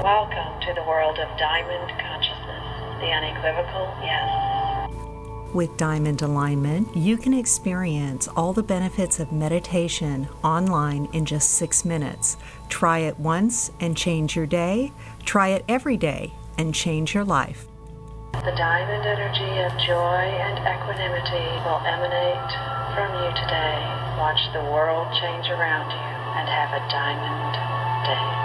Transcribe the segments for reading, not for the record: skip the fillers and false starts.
Welcome to the world of Diamond Consciousness, the unequivocal yes. With Diamond Alignment, you can experience all the benefits of meditation online in just 6 minutes. Try it once and change your day. Try it every day and change your life. The diamond energy of joy and equanimity will emanate from you today. Watch the world change around you and have a diamond day.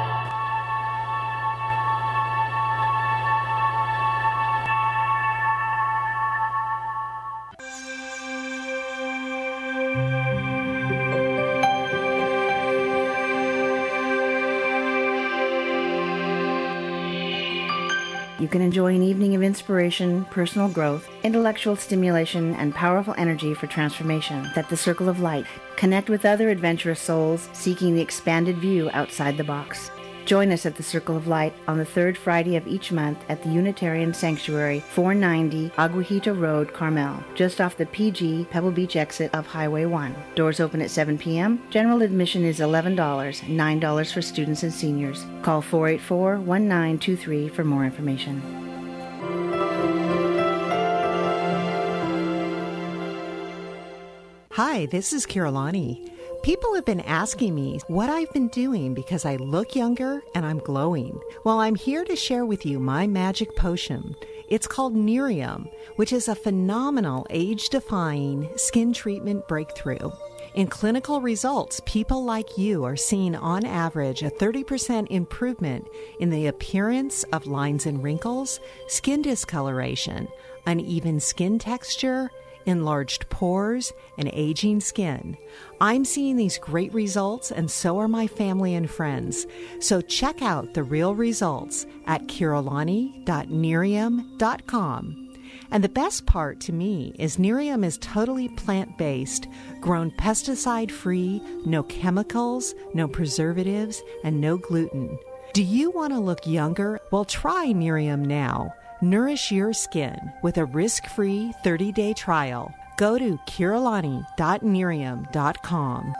You can enjoy an evening of inspiration, personal growth, intellectual stimulation, and powerful energy for transformation at the Circle of Light. Connect with other adventurous souls seeking the expanded view outside the box. Join us at the Circle of Light on the third Friday of each month at the Unitarian Sanctuary, 490 Aguajita Road, Carmel, just off the PG Pebble Beach exit of Highway 1. Doors open at 7 p.m. General admission is $11, $9 for students and seniors. Call 484-1923 for more information. Hi, this is Kirillani. People have been asking me what I've been doing because I look younger and I'm glowing. Well, I'm here to share with you my magic potion. It's called Nerium, which is a phenomenal age-defying skin treatment breakthrough. In clinical results, people like you are seeing on average a 30% improvement in the appearance of lines and wrinkles, skin discoloration, uneven skin texture, enlarged pores, and aging skin. I'm seeing these great results, and so are my family and friends. So check out the real results at kirillani.nerium.com. And the best part to me is Nerium is totally plant-based, grown pesticide-free, no chemicals, no preservatives, and no gluten. Do you want to look younger? Well, try Nerium now. Nourish your skin with a risk-free 30-day trial. Go to kirillani.nerium.com.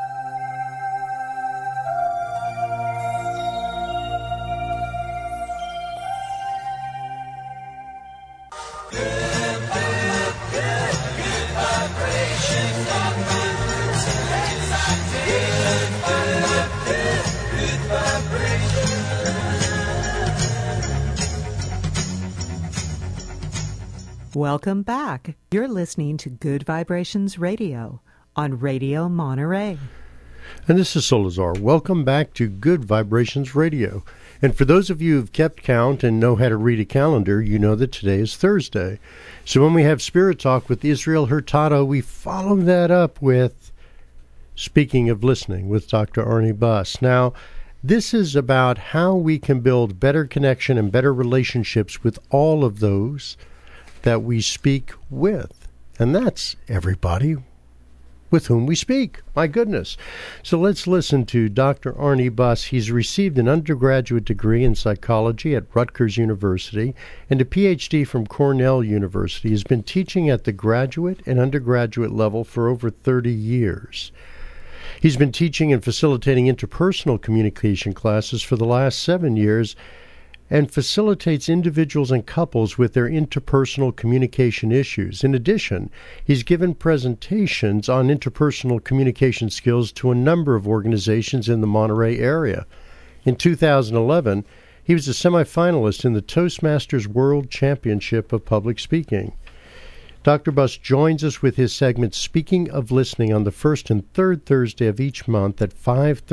Welcome back. You're listening to Good Vibrations Radio on Radio Monterey. And this is Solazar. Welcome back to Good Vibrations Radio. And for those of you who've kept count and know how to read a calendar, you know that today is Thursday. So when we have Spirit Talk with Israel Hurtado, we follow that up with Speaking of Listening with Dr. Arnie Buss. Now, this is about how we can build better connection and better relationships with all of those that we speak with. And that's everybody with whom we speak. My goodness. So let's listen to Dr. Arnie Buss. He's received an undergraduate degree in psychology at Rutgers University and a PhD from Cornell University. He's been teaching at the graduate and undergraduate level for over 30 years. He's been teaching and facilitating interpersonal communication classes for the last 7 years and facilitates individuals and couples with their interpersonal communication issues. In addition, he's given presentations on interpersonal communication skills to a number of organizations in the Monterey area. In 2011, he was a semifinalist in the Toastmasters World Championship of Public Speaking. Dr. Buss joins us with his segment Speaking of Listening on the first and third Thursday of each month at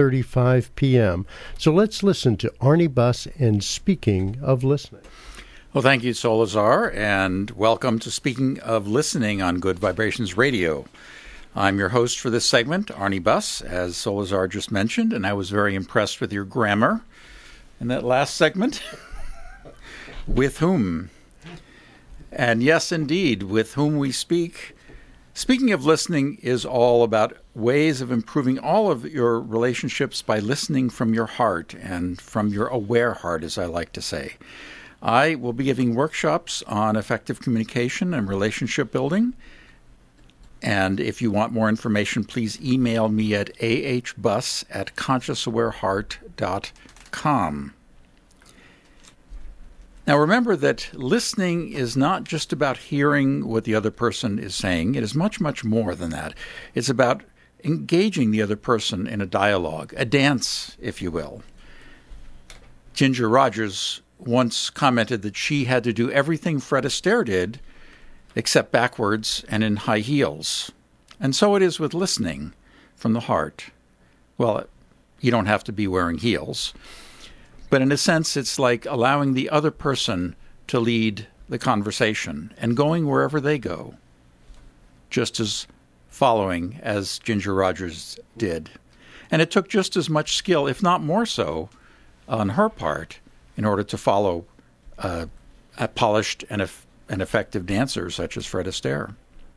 5:35 p.m. So let's listen to Arnie Buss and Speaking of Listening. Well, thank you, Solazar, and welcome to Speaking of Listening on Good Vibrations Radio. I'm your host for this segment, Arnie Buss, as Solazar just mentioned, and I was very impressed with your grammar in that last segment. With whom? And yes, indeed, with whom we speak. Speaking of listening is all about ways of improving all of your relationships by listening from your heart and from your aware heart, as I like to say. I will be giving workshops on effective communication and relationship building. And if you want more information, please email me at ahbuss@consciousawareheart.com. Now remember that listening is not just about hearing what the other person is saying. It is much, much more than that. It's about engaging the other person in a dialogue, a dance, if you will. Ginger Rogers once commented that she had to do everything Fred Astaire did, except backwards and in high heels. And so it is with listening from the heart. Well, you don't have to be wearing heels. But in a sense, it's like allowing the other person to lead the conversation and going wherever they go, just as following as Ginger Rogers did. And it took just as much skill, if not more so, on her part in order to follow a polished and effective dancer such as Fred Astaire.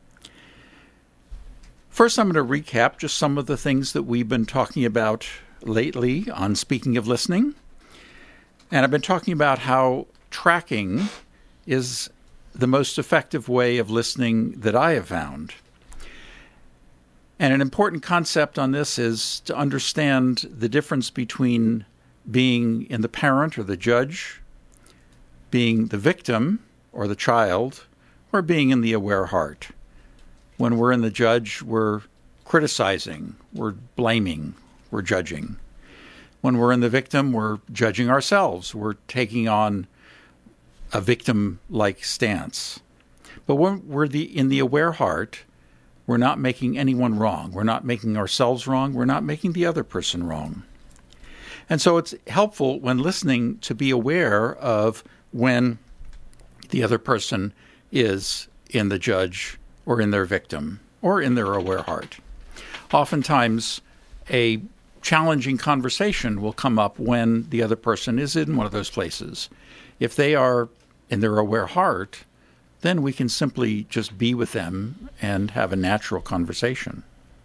First, I'm going to recap just some of the things that we've been talking about lately on Speaking of Listening. And I've been talking about how tracking is the most effective way of listening that I have found. And an important concept on this is to understand the difference between being in the parent or the judge, being the victim or the child, or being in the aware heart. When we're in the judge, we're criticizing, we're blaming, we're judging. When we're in the victim, we're judging ourselves. We're taking on a victim-like stance. But when we're in the aware heart, we're not making anyone wrong. We're not making ourselves wrong. We're not making the other person wrong. And so it's helpful when listening to be aware of when the other person is in the judge or in their victim or in their aware heart. Oftentimes, a challenging conversation will come up when the other person is in one of those places. If they are in their aware heart, then we can simply just be with them and have a natural conversation.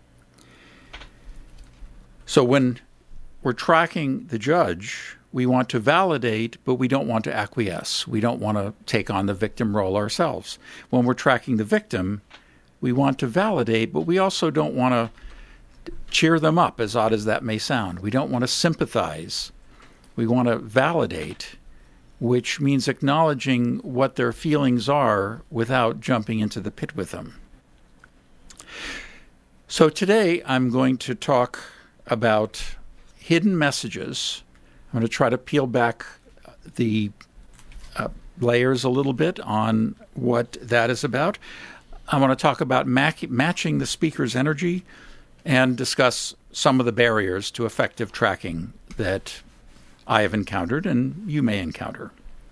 So when we're tracking the judge, we want to validate, but we don't want to acquiesce. We don't want to take on the victim role ourselves. When we're tracking the victim, we want to validate, but we also don't want to cheer them up, as odd as that may sound. We don't want to sympathize. We want to validate, which means acknowledging what their feelings are without jumping into the pit with them. So today I'm going to talk about hidden messages. I'm going to try to peel back the layers a little bit on what that is about. I want to talk about matching the speaker's energy and discuss some of the barriers to effective tracking that I have encountered and you may encounter.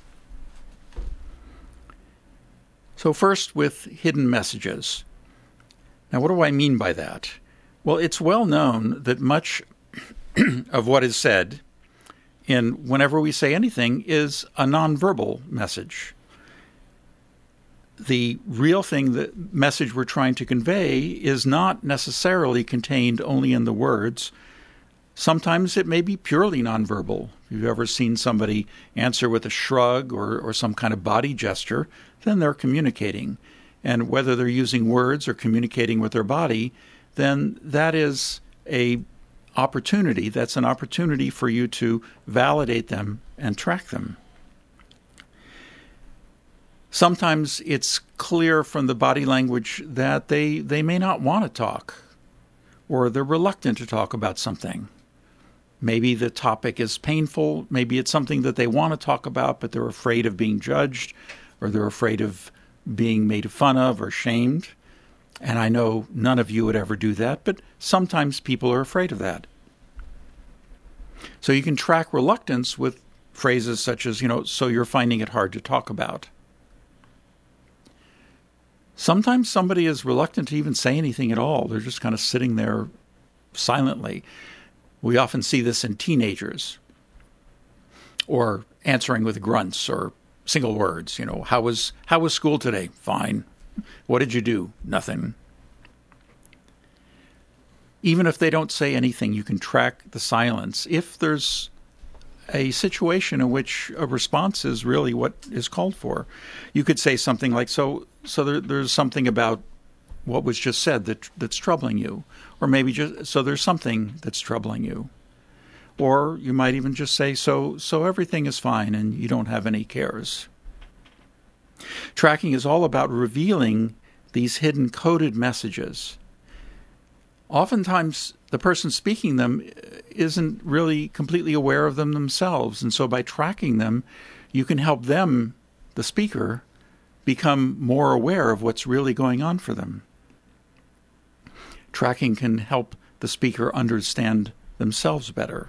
So first with hidden messages. Now, what do I mean by that? Well, it's well known that much of what is said whenever we say anything is a nonverbal message. The real thing, the message we're trying to convey, is not necessarily contained only in the words. Sometimes it may be purely nonverbal. If you've ever seen somebody answer with a shrug or some kind of body gesture, then they're communicating. And whether they're using words or communicating with their body, then that is an opportunity. That's an opportunity for you to validate them and track them. Sometimes it's clear from the body language that they may not want to talk, or they're reluctant to talk about something. Maybe the topic is painful. Maybe it's something that they want to talk about, but they're afraid of being judged, or they're afraid of being made fun of or shamed. And I know none of you would ever do that, but sometimes people are afraid of that. So you can track reluctance with phrases such as, so you're finding it hard to talk about. Sometimes somebody is reluctant to even say anything at all. They're just kind of sitting there silently. We often see this in teenagers, or answering with grunts or single words. How was school today? Fine. What did you do? Nothing. Even if they don't say anything, you can track the silence. If there's a situation in which a response is really what is called for, you could say something like, so there's something about what was just said that's troubling you. Or maybe so there's something that's troubling you. Or you might even just say, so everything is fine and you don't have any cares. Tracking is all about revealing these hidden coded messages. Oftentimes, the person speaking them isn't really completely aware of them themselves, and so by tracking them, you can help them, the speaker, become more aware of what's really going on for them. Tracking can help the speaker understand themselves better.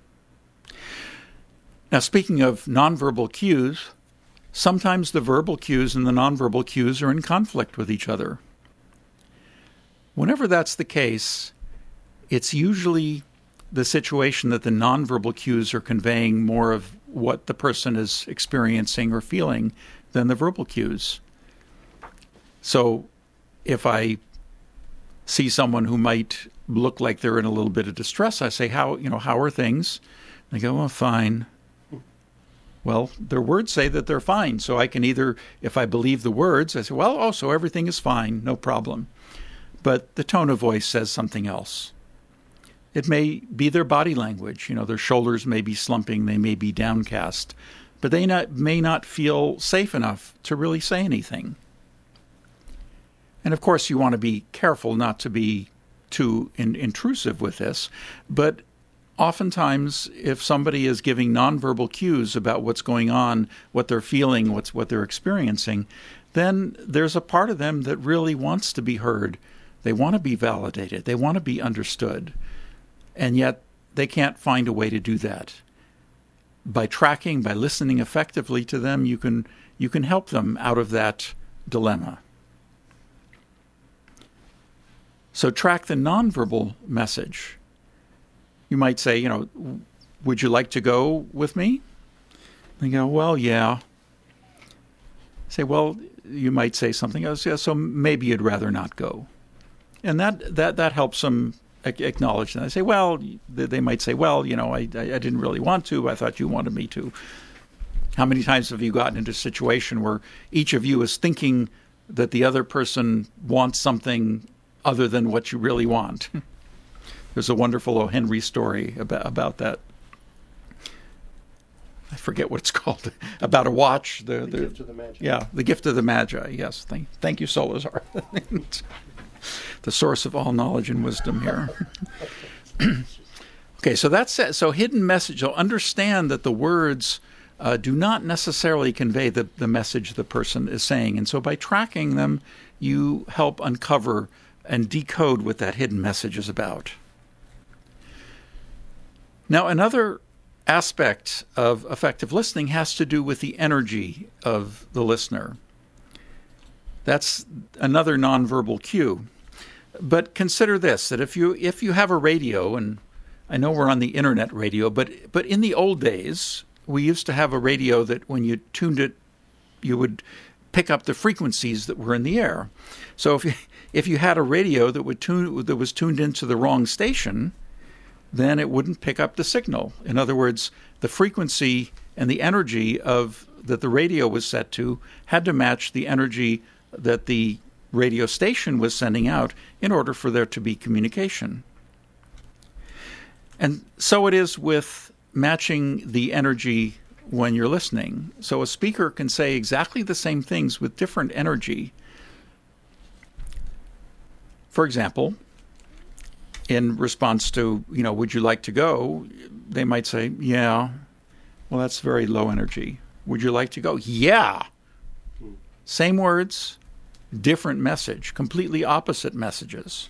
Now, speaking of nonverbal cues, sometimes the verbal cues and the nonverbal cues are in conflict with each other. Whenever that's the case, it's usually the situation that the nonverbal cues are conveying more of what the person is experiencing or feeling than the verbal cues. So if I see someone who might look like they're in a little bit of distress, I say, how are things? They go, well, fine. Well, their words say that they're fine. So I can either, if I believe the words, I say, well, so everything is fine, no problem. But the tone of voice says something else. It may be their body language. Their shoulders may be slumping, they may be downcast, but they may not feel safe enough to really say anything. And of course, you want to be careful not to be too intrusive with this, but oftentimes, if somebody is giving nonverbal cues about what's going on, what they're feeling, what they're experiencing, then there's a part of them that really wants to be heard. They want to be validated. They want to be understood. And yet they can't find a way to do that. By tracking, by listening effectively to them, you can help them out of that dilemma. So track the nonverbal message. You might say, would you like to go with me? They go, well, yeah. Say, well, you might say something else. Yeah, so maybe you'd rather not go. And that helps them acknowledge that. I say, well, they might say, well, I didn't really want to. I thought you wanted me to. How many times have you gotten into a situation where each of you is thinking that the other person wants something other than what you really want? There's a wonderful O. Henry story about that. I forget what it's called. About a watch. The Gift of the Magi. Yeah, The Gift of the Magi. Yes. Thank you, Solazar. The source of all knowledge and wisdom here. Okay, so that's it. So hidden message. So understand that the words do not necessarily convey the message the person is saying. And so by tracking them, you help uncover and decode what that hidden message is about. Now, another aspect of effective listening has to do with the energy of the listener. That's another nonverbal cue. But consider this, that if you have a radio, and I know we're on the internet radio, but in the old days, we used to have a radio that when you tuned it, you would pick up the frequencies that were in the air. So if you had a radio that was tuned into the wrong station, then it wouldn't pick up the signal. In other words, the frequency and the energy that the radio was set to had to match the energy that the radio station was sending out in order for there to be communication. And so it is with matching the energy when you're listening. So a speaker can say exactly the same things with different energy. For example, in response to, would you like to go? They might say, yeah. Well, that's very low energy. Would you like to go? Yeah. Same words, different message, completely opposite messages.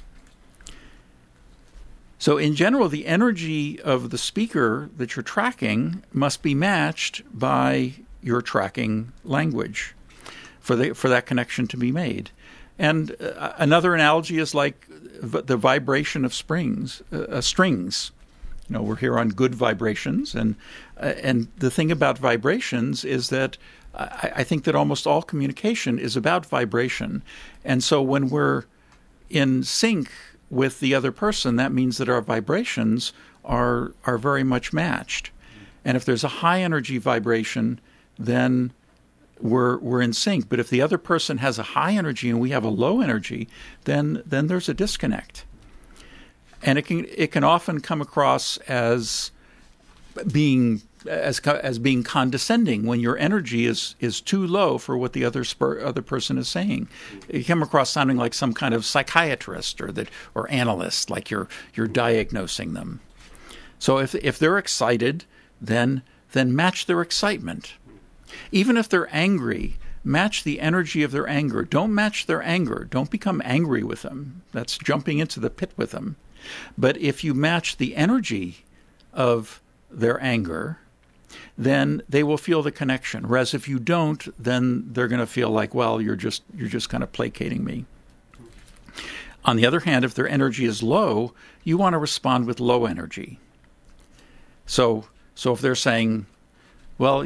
So in general, the energy of the speaker that you're tracking must be matched by your tracking language for that connection to be made. And another analogy is like the vibration of strings. We're here on Good Vibrations, and the thing about vibrations is that I think that almost all communication is about vibration. And so when we're in sync with the other person, that means that our vibrations are very much matched. And if there's a high energy vibration, then we're in sync. But if the other person has a high energy and we have a low energy, then there's a disconnect. And it can often come across as being being condescending when your energy is too low for what the other person is saying. You come across sounding like some kind of psychiatrist or analyst, like you're diagnosing them. So if they're excited, then match their excitement. Even if they're angry, match the energy of their anger. Don't match their anger. Don't become angry with them. That's jumping into the pit with them. But if you match the energy of their anger, then they will feel the connection. Whereas if you don't, then they're going to feel like, well, you're just kind of placating me. On the other hand, if their energy is low, you want to respond with low energy. So if they're saying, well,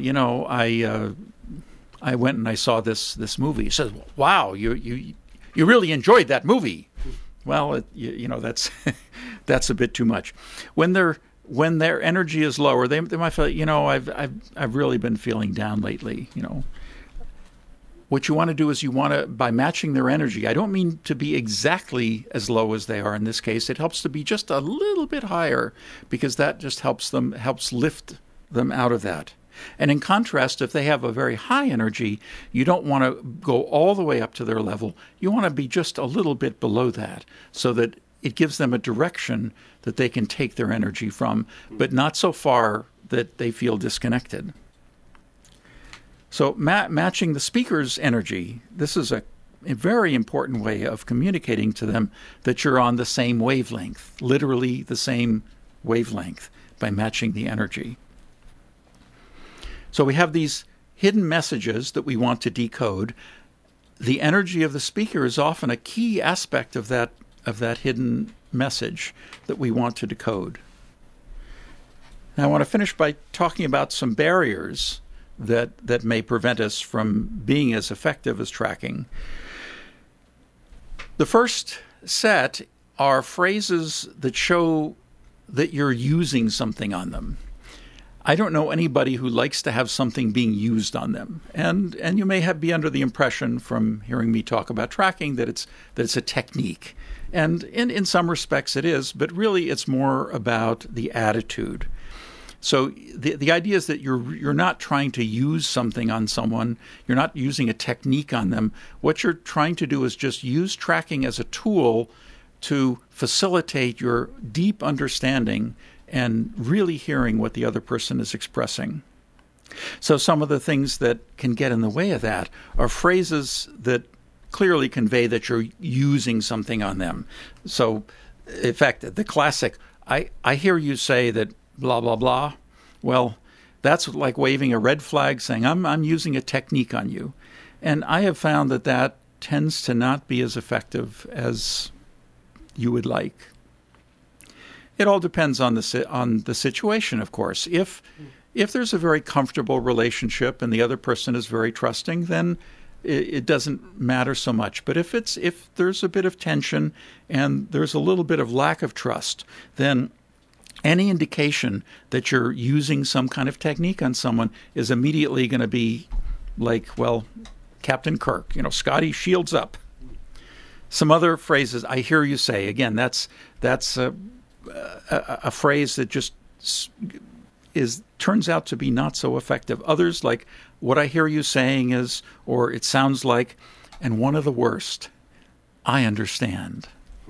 I went and I saw this movie. He says, wow, you really enjoyed that movie. Well, that's that's a bit too much. When their energy is lower, they might feel, I've really been feeling down lately. What you want to do is by matching their energy. I don't mean to be exactly as low as they are in this case. It helps to be just a little bit higher, because that just helps lift them out of that. And in contrast, if they have a very high energy, you don't want to go all the way up to their level. You want to be just a little bit below that, so that it gives them a direction that they can take their energy from, but not so far that they feel disconnected. So matching the speaker's energy, this is a very important way of communicating to them that you're on the same wavelength, literally the same wavelength, by matching the energy. So we have these hidden messages that we want to decode. The energy of the speaker is often a key aspect of that hidden message that we want to decode. Now, I want to finish by talking about some barriers that may prevent us from being as effective as tracking. The first set are phrases that show that you're using something on them. I don't know anybody who likes to have something being used on them. And you may be under the impression from hearing me talk about tracking that it's a technique. And in some respects it is, but really it's more about the attitude. So the idea is that you're not trying to use something on someone. You're not using a technique on them. What you're trying to do is just use tracking as a tool to facilitate your deep understanding and really hearing what the other person is expressing. So some of the things that can get in the way of that are phrases that clearly convey that you're using something on them. So, in fact, the classic, I hear you say that blah, blah, blah. Well, that's like waving a red flag saying, I'm using a technique on you. And I have found that tends to not be as effective as you would like. It all depends on the situation, of course. If there's a very comfortable relationship and the other person is very trusting, then it doesn't matter so much. But if there's a bit of tension and there's a little bit of lack of trust, then any indication that you're using some kind of technique on someone is immediately going to be like, well, Captain Kirk, Scotty, shields up. Some other phrases I hear you say, again, that's a phrase that just turns out to be not so effective. Others, like what I hear you saying is, or it sounds like, and one of the worst, I understand.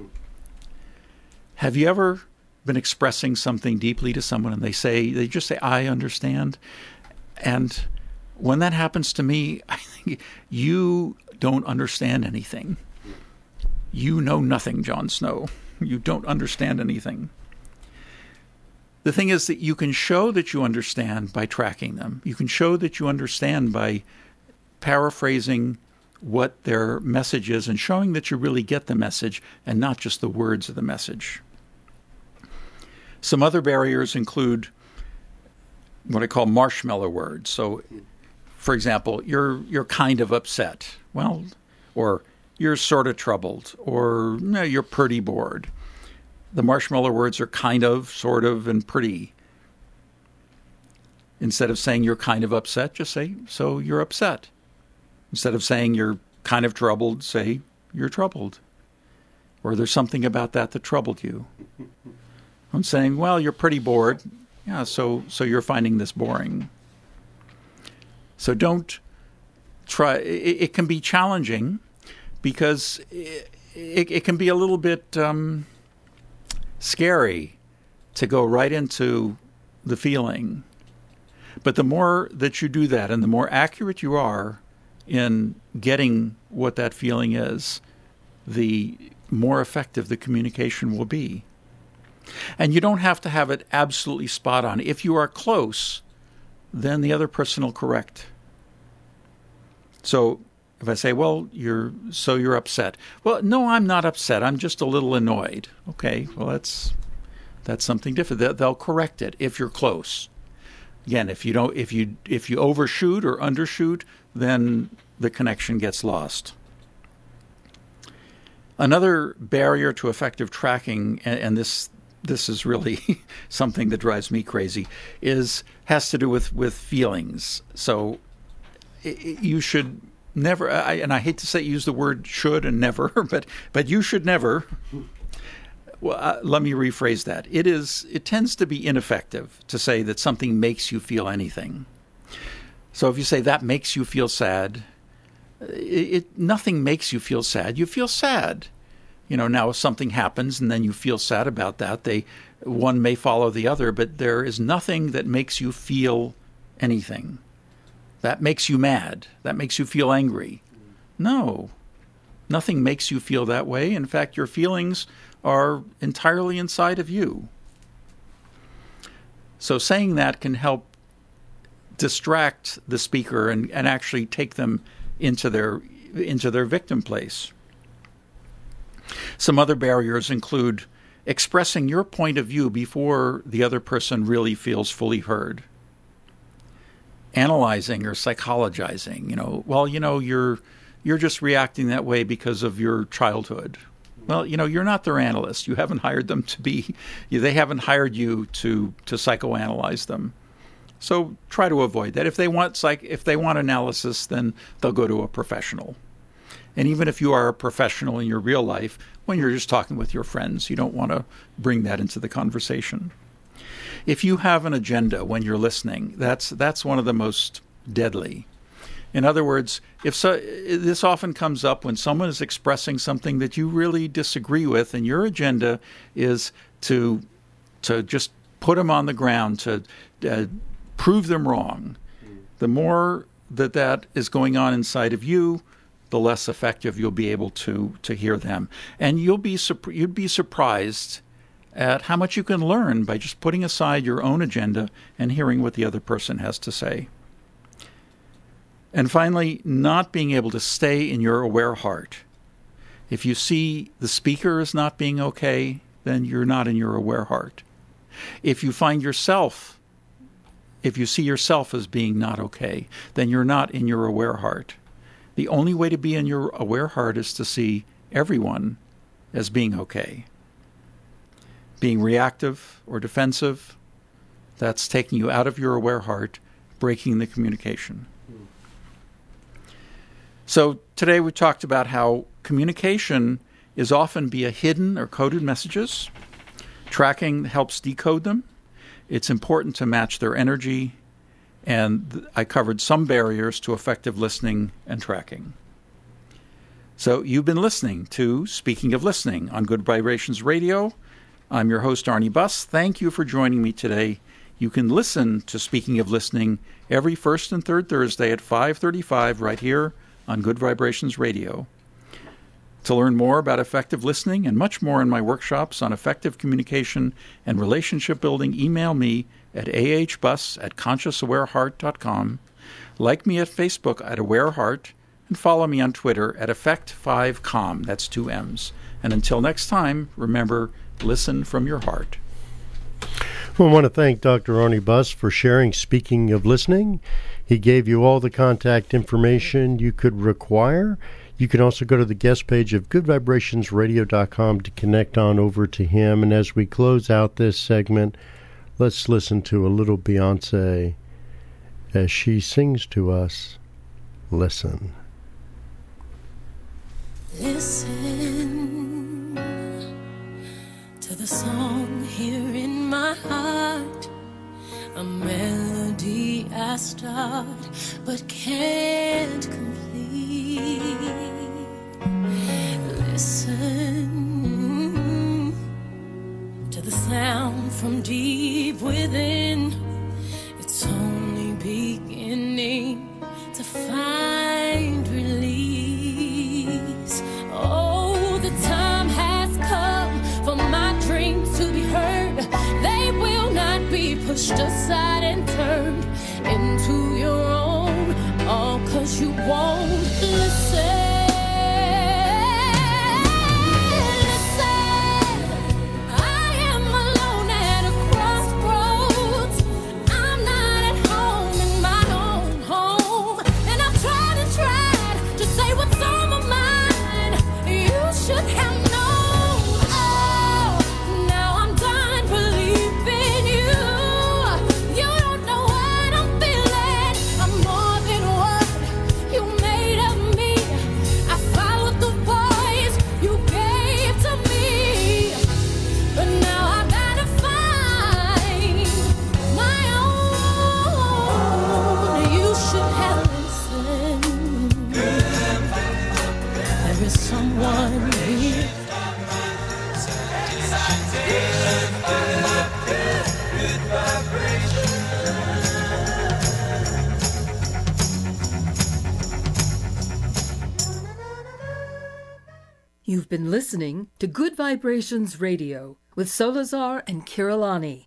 Have you ever been expressing something deeply to someone and they just say, I understand? And when that happens to me, I think you don't understand anything. You know nothing, Jon Snow. You don't understand anything. The thing is that you can show that you understand by tracking them. You can show that you understand by paraphrasing what their message is and showing that you really get the message and not just the words of the message. Some other barriers include what I call marshmallow words. So, for example, you're kind of upset. Well, or you're sort of troubled, or no, you're pretty bored. The marshmallow words are kind of, sort of, and pretty. Instead of saying you're kind of upset, just say, so you're upset. Instead of saying you're kind of troubled, say you're troubled. Or there's something about that troubled you. I'm saying, well, you're pretty bored. Yeah, so you're finding this boring. So don't try. It can be challenging because it can be a little bit scary to go right into the feeling. But the more that you do that and the more accurate you are in getting what that feeling is, the more effective the communication will be. And you don't have to have it absolutely spot on. If you are close, then the other person will correct. So if I say, well, you're upset. Well, no, I'm not upset. I'm just a little annoyed. Okay, well, that's something different. They'll correct it if you're close. Again, if you overshoot or undershoot, then the connection gets lost. Another barrier to effective tracking, and this is really something that drives me crazy, has to do with feelings. So you should never, and I hate to use the word should and never, but you should never. Well, let me rephrase that. It tends to be ineffective to say that something makes you feel anything. So if you say that makes you feel sad, nothing makes you feel sad. You feel sad. Now if something happens and then you feel sad about that, one may follow the other, but there is nothing that makes you feel anything. That makes you mad. That makes you feel angry. No, nothing makes you feel that way. In fact, your feelings are entirely inside of you. So saying that can help distract the speaker and actually take them into their victim place. Some other barriers include expressing your point of view before the other person really feels fully heard. Analyzing or psychologizing, you're just reacting that way because of your childhood. Well, you're not their analyst. You haven't hired them to be. They haven't hired you to psychoanalyze them. So try to avoid that. If they want analysis, then they'll go to a professional. And even if you are a professional in your real life, when you're just talking with your friends, you don't want to bring that into the conversation. If you have an agenda when you're listening, that's one of the most deadly. In other words, this often comes up when someone is expressing something that you really disagree with, and your agenda is to just put them on the ground, to prove them wrong. The more that is going on inside of you, the less effective you'll be able to hear them, and you'd be surprised at how much you can learn by just putting aside your own agenda and hearing what the other person has to say. And finally, not being able to stay in your aware heart. If you see the speaker as not being okay, then you're not in your aware heart. If you see yourself as being not okay, then you're not in your aware heart. The only way to be in your aware heart is to see everyone as being okay. Being reactive or defensive, that's taking you out of your aware heart, breaking the communication. So today we talked about how communication is often via hidden or coded messages. Tracking helps decode them. It's important to match their energy. And I covered some barriers to effective listening and tracking. So you've been listening to Speaking of Listening on Good Vibrations Radio. I'm your host, Arnie Buss. Thank you for joining me today. You can listen to Speaking of Listening every first and third Thursday at 5:35 right here on Good Vibrations Radio. To learn more about effective listening and much more in my workshops on effective communication and relationship building, email me at ahbus@consciousawareheart.com. Like me at Facebook at AwareHeart, and follow me on Twitter at Effect5Com. That's 2 M's. And until next time, remember, listen from your heart. Well, I want to thank Dr. Arnie Buss for sharing Speaking of Listening. He gave you all the contact information you could require. You can also go to the guest page of goodvibrationsradio.com to connect on over to him. And as we close out this segment, let's listen to a little Beyonce as she sings to us, Listen. Listen to the song here in my heart. a melody I start but can't complete. Listen to the sound from deep within. It's only beginning to find release. Oh, the time has come for my dreams to be heard. They will not be pushed aside and turned into your own, all 'cause you won't listen. You've been listening to Good Vibrations Radio with Solazar and Kirillani.